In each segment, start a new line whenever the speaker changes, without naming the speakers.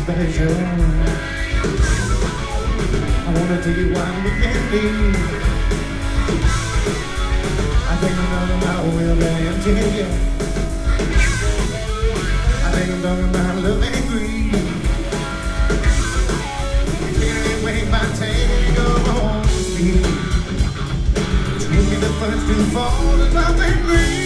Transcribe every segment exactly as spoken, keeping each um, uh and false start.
special. I wanna take you wine with candy. I think another night will land you. I think I'm talking about love and greed. You can't wait my tango on the speed. You'll be the first to fall in love and greed.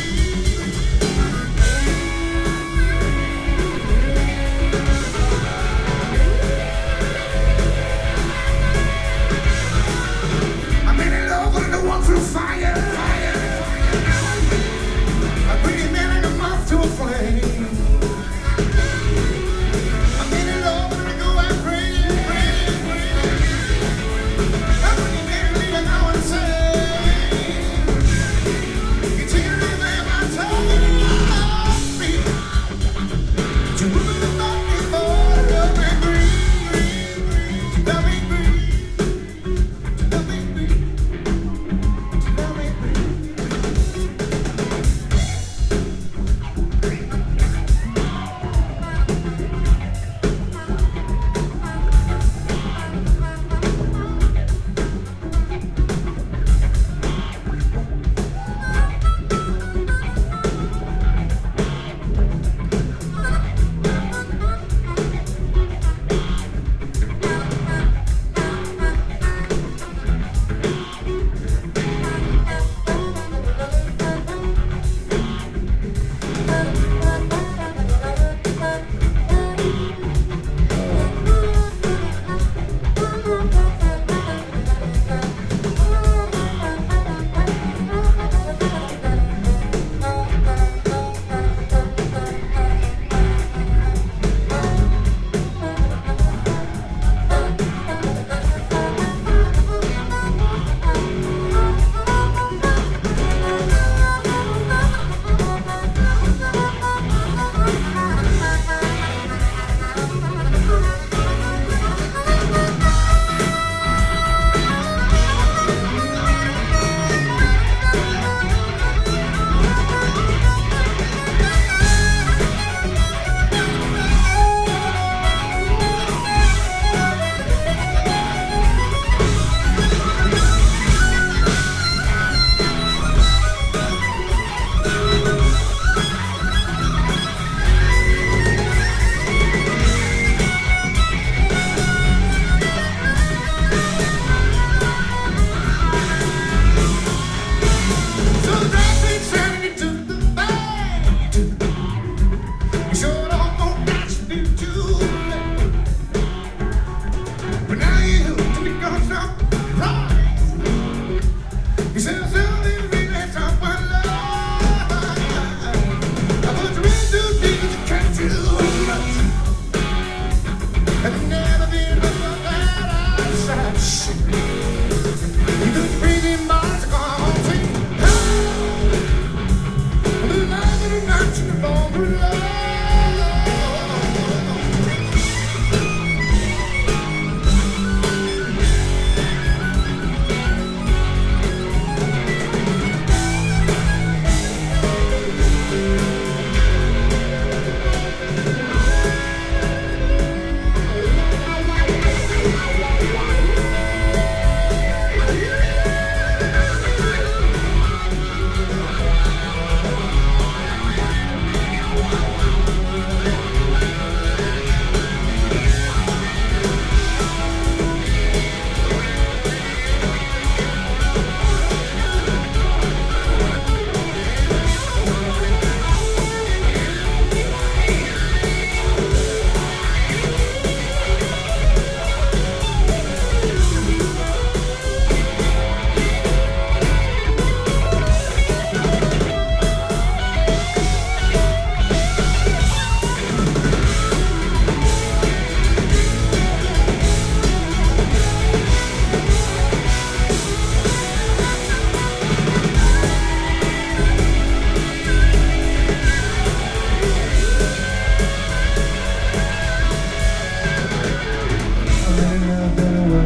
Through fire, fire. I bring him in and a moth to a flame. I'm in love and I go and pray, pray, pray. I bring him in and leave an hour insane. You take it in there, my tongue and you love me. You move the body for love and greed. Love and greed.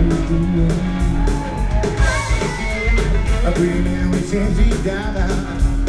Since he got out